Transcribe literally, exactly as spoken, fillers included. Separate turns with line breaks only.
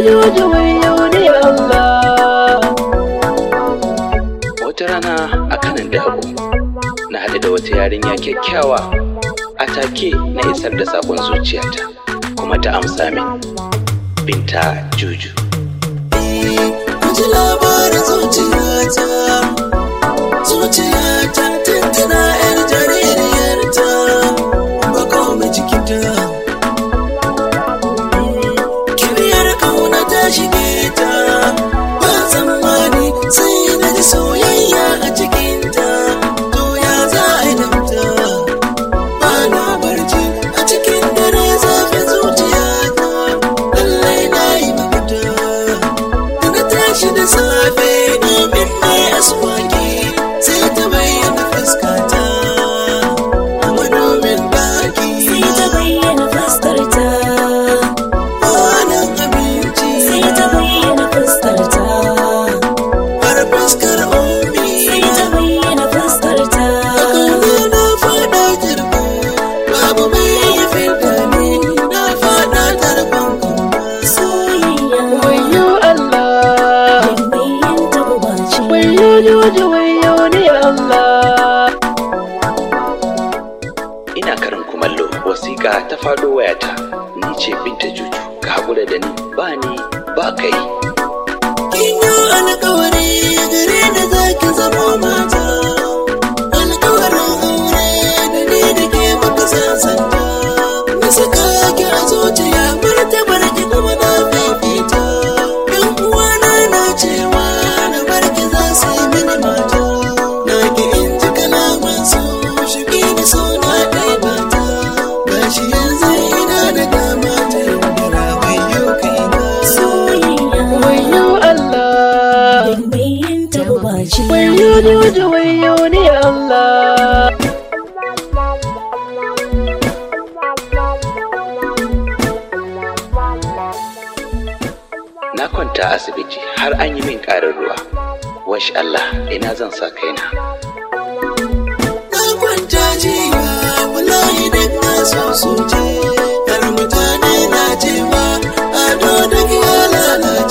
juju wayo ne Allah.
Wata rana a kanan dabo na haɗu da wata yarinya kyakkyawa, a take na isar da sakon zuciyata kuma ta amsa min. Binta Juju.
Ji labarin zuciyata, zuciyata tuntuna yar jaririyarta, ba kome jikinta. Kibiyar kauna ta shige ta, ba tsammani sai na ji soyayya a cikinta. To ya za a yi damta, ba na barci a cikin dare zafin zuciyata. Lallai na yi mafita, da na tashi da safe domin mai aswaki, sai ta bayyana fuskata a manomin baki.
Sai ta bayyana fuskarta,
Kwanan abinci
sai ta bayyana fuskarta,
har fuskar omi.
sai ta bayyana fuskarta.
Kauna na fada jirgo, babu mai yi fita ne, na fada tarkon kauna.
Soyayya
Wayo Allah,
mai yin taɓa ce.
wayo juju wayo ne Allah.
Ina karin kumallo, wasiƙa ta faɗo wayata. Ni ce Binta Juju, ka haƙura da ni, ba ni ba kai.
Kin yi alƙawari gare da za ki zama mata, alƙawarin aure da ni da ke muka sasanta. Na saka ki a zuciya martabar ki kuma na fifita. Yan uwana na cewa na bar ki za su yi mini mata. Na ki in ji kalaman su shige da so na ɗaibata. Gashi yanzu ina da dama ta yaudara wayo kaina.
Soyayya
Wayo Allah,
mai yin taɓa ce.
wayo juju wayo ne Allah.
Na kwanta asibiti har an yi min ƙarin ruwa. Wash Allah, ina zan sa kaina.
Na kwanta jiya, wallahi duk na so soje. Har mutane na cewa ado duk ya lalace.